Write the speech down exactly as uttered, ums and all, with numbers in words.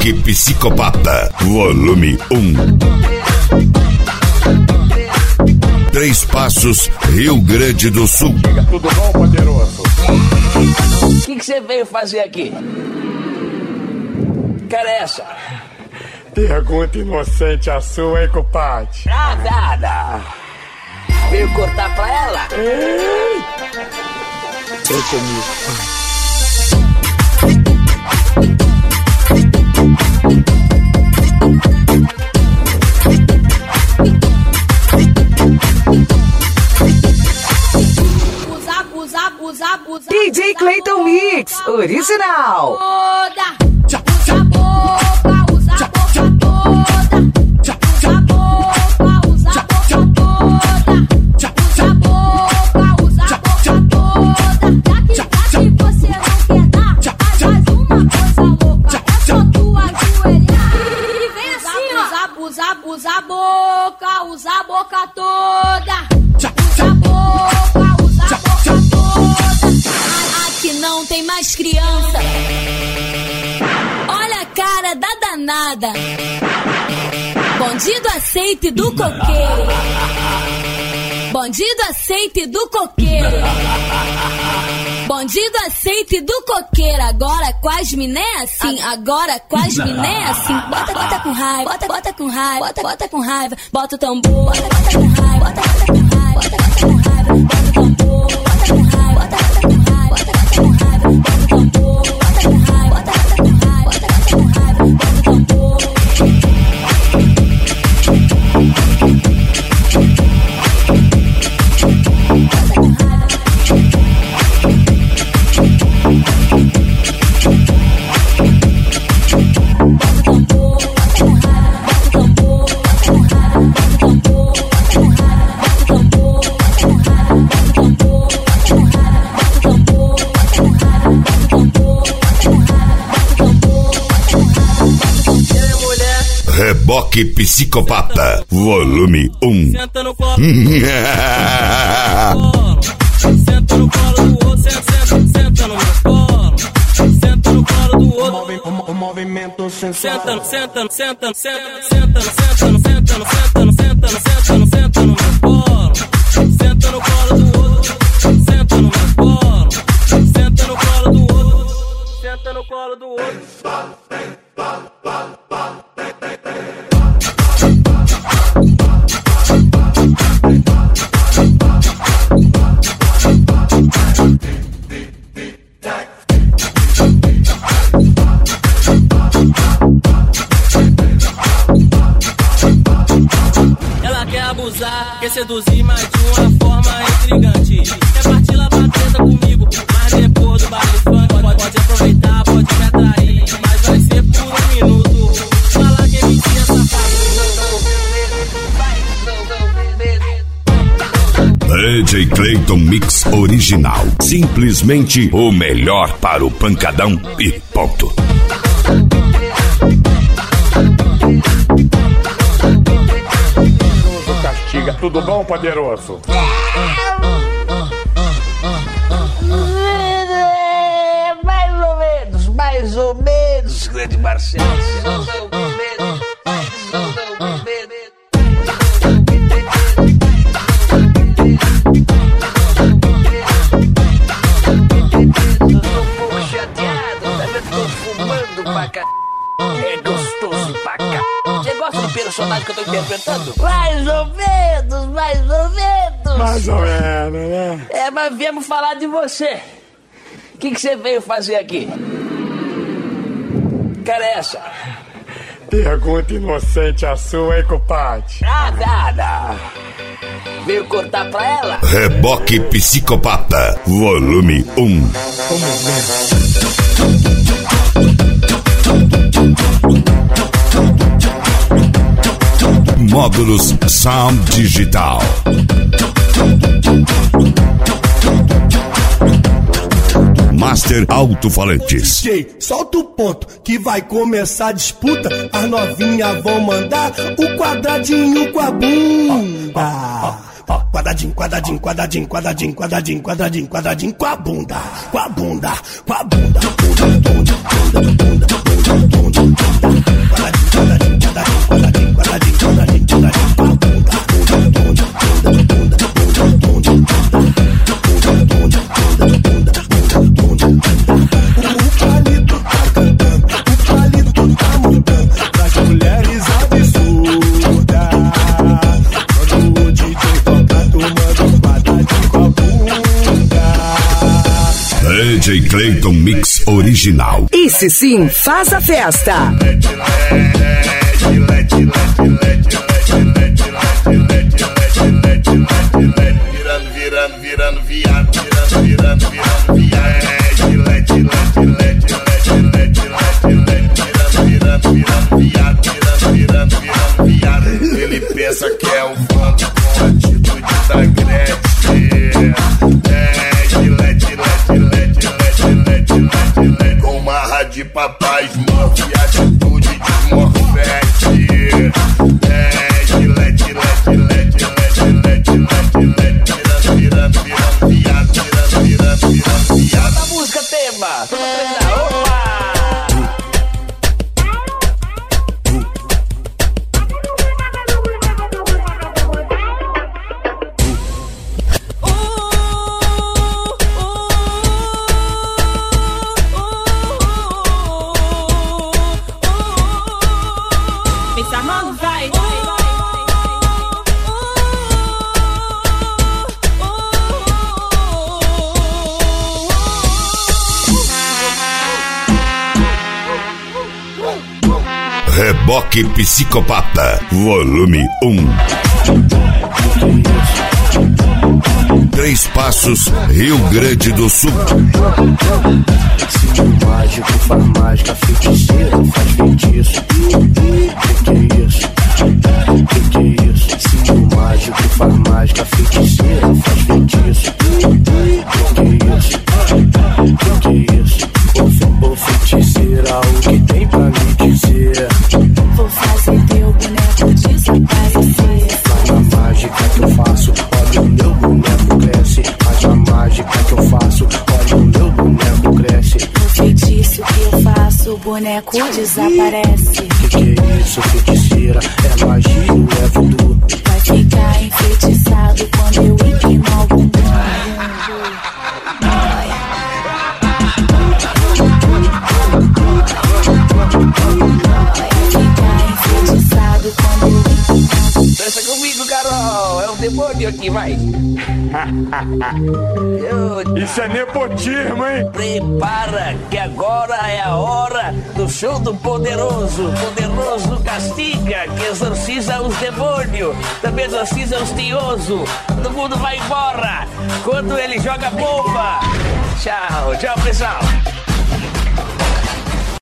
Reboque Psicopata, volume um. Três Passos, Rio Grande do Sul. Tudo bom, poderoso? O que você veio fazer aqui? Cara, é essa? Pergunta inocente a sua, hein, compadre? Ah, nada. Veio cortar pra ela? Ei! Vem comigo. D J Clayton Mix, original. Toda, usa a boca, usa a boca toda. Usa a boca, usa a boca toda. Usa a boca, usa a boca toda. Já que, já que você não quer dar, faz uma coisa louca. É só tu ajoelhar e vem assim, ó. Usa, usa, usa a boca, usa a boca toda. Usa a boca, usa a boca toda. Aqui não tem mais criança. Olha a cara da danada. Bandido aceite do coqueiro. Bandido aceite do coqueiro. Bandido aceite do coqueiro. Agora com as miné assim. Agora com as miné assim. Bota, bota com raiva. Bota, bota com raiva. Bota, bota com raiva. Bota o tambor. Bota, bota com raiva. Bota, bota com raiva. Bota, bota com raiva. Bota o tambor. Bota com raiva. Bota, bota com raiva. Bota, bota com raiva. Bota o tambor. Bota com raiva. Bota, bota com raiva. Bota, bota com raiva. Bota o tambor. Reboque Psicopata, volume um. Senta no colo. Senta no colo do outro, senta, senta, senta no meu colo. Senta no colo do outro. O movimento sensual. Senta, senta, senta, senta, senta, senta, senta, senta, senta, senta, senta no meu colo. Senta no colo do outro. Senta no meu colo. Senta no colo do outro. Senta no colo do outro. Ela quer abusar, quer seduzir, mas de uma forma intrigante. Quer partir lá pra treta comigo, mas depois do baile funk pode, pode aproveitar, pode me atrair, mas vai ser por um minuto. Fala que me tira safado. D J Clayton Mix original. Simplesmente o melhor para o pancadão e ponto. Castiga. Tudo bom, poderoso? Mais ou menos, mais ou menos, grande Marcelo. É gostoso pra cá. Você gosta do personagem que eu tô interpretando? Mais ou menos, mais ou menos. Mais ou menos, né? É, mas viemos falar de você. O que você veio fazer aqui? Cara, é essa? Pergunta inocente a sua, hein, compadre? Ah, nada. Veio cortar pra ela? Reboque Psicopata, volume um. Vamos ver. Módulos Sound Digital. Master Alto-Falantes. D J, solta o ponto que vai começar a disputa. As novinhas vão mandar o quadradinho com a bunda. Quadradinho, quadradinho, quadradinho, quadradinho, quadradinho, quadradinho, quadradinho com a bunda, com a bunda, com a bunda, bunda, bunda, bunda, bunda, bunda, bunda, bunda. D J Clayton Mix Original. Esse sim faz a festa. Virando, virando, virando viado, virando, virando, virando viado. Gilete, gilete, gilete, gilete, virando, virando, virando viado, virando, virando, virando viado. Ele pensa que é o funk com a atitude da Gretchen. É, gilete, gilete, gilete, gilete, gilete, com marra de papai Smurf e atitude de Smurfette. É, gilete, gilete, gilete, gilete, gilete, virando, virando, virando viado, virando, virando, virando viado. A música tema. Opa! Reboque Psicopata, volume um. Três Passos, Rio Grande do Sul. Ensino mágico, faz mágica, feiticeira, faz feitiço. Que que é isso? Que que é isso? Ensino mágico, faz mágica, feiticeira, faz feitiço. Que que é isso? Que que é isso? Ô, ô feiticeira, o que tem pra me dizer? Vou fazer teu boneco desaparecer. Faz a mágica que eu faço, olha o meu boneco cresce. Faz a mágica que eu faço, olha o meu boneco cresce. O feitiço que eu faço, o boneco desaparece. Que que é isso, feiticeira? É magia ou é voodoo? Vai ficar enfeitiçado quando eu empino o bumbum. Dança comigo, Carol. É um demônio aqui, vai. Eu... Isso é nepotismo, hein? Prepara que agora é a hora do show do poderoso. Poderoso castiga, que exorciza os demônios. Também exorciza os tiosos. Todo mundo vai embora quando ele joga bomba. Tchau, tchau, pessoal.